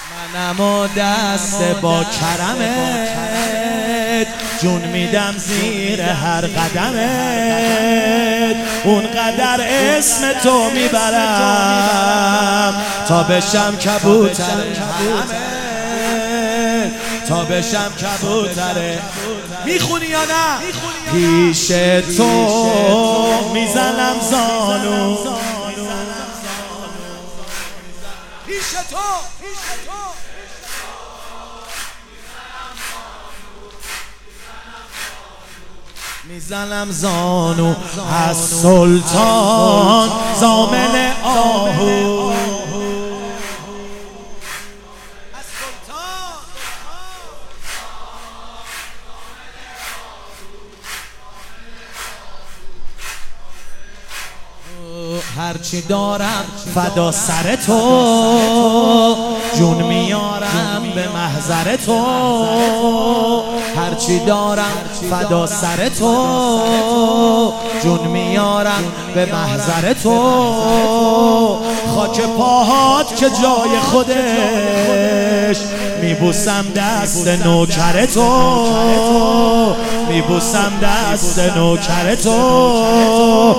منم و دست با کرمت جون میدم زیر هر قدمت، اونقدر اسم تو میبرم تا بشم کبوتر حرمت، تا بشم کبوتر. میخونی یا نه؟ پیش تو میزنم زانو، پیش تو میزنم زانو، از سلطان ضامن آهو، هرچی دارم فدا سر تو، جون میارم به محضر تو، هرچی دارم فدا سر تو، جون میارم به محضر تو، خاک پاهات که جای خودش، میبوسم دست نوکر تو، میبوسم دست نوکر تو،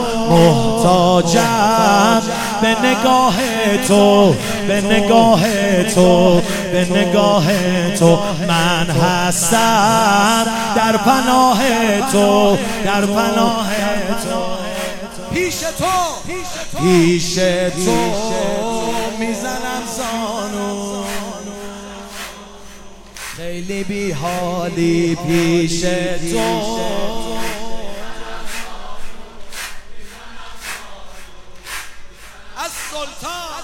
محتاجم به نگاه تو، به نگاه تو، به نگاه تو، من هستم در پناه تو، در پناه تو، پیش تو، پیش تو میزنم زانو، خیلی بی حالی پیش تو، از سلطان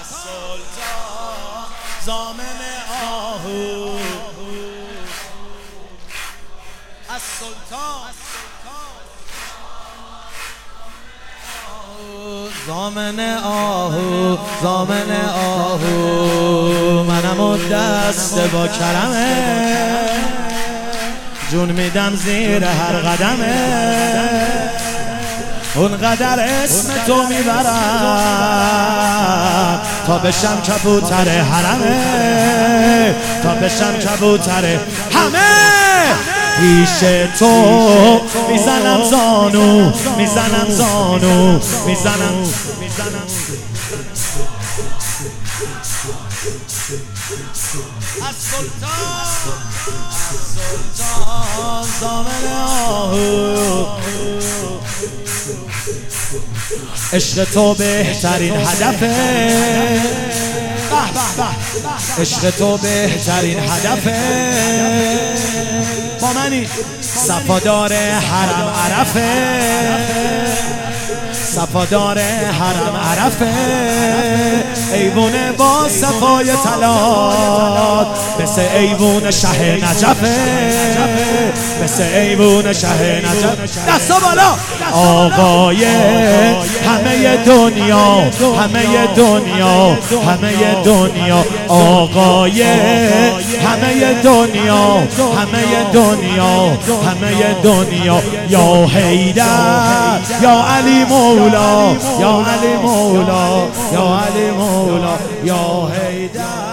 ضامن آهو، از سلطان ضامن آهو، ضامن آهو، منم و دست با کرمه جون میدم زیر هر قدمه، اونقدر اسم تو میبرم تا بشم کبوتر حرمه، تا بشم کبوتر همه، پیش تو میزنم زانو، میزنم زانو، میزنم از سلطان ضامن آهو، عشق تو بهترین هدفه، عشق تو بهترین هدفه، با منی صفادار حرم عرفه، صفادار حرم عرفه، ایوونه با صفای طلات، مثل ایوون شه نجفه، مثل ایوون شه نجف، دستا بالا، آقای همه دنیا، همه دنیا، همه دنیا، آقای همه دنیا، همه دنیا، همه دنیا، یا حیدر یا علی مولا، یا علی مولا، یا علی مولا، یا حیدر.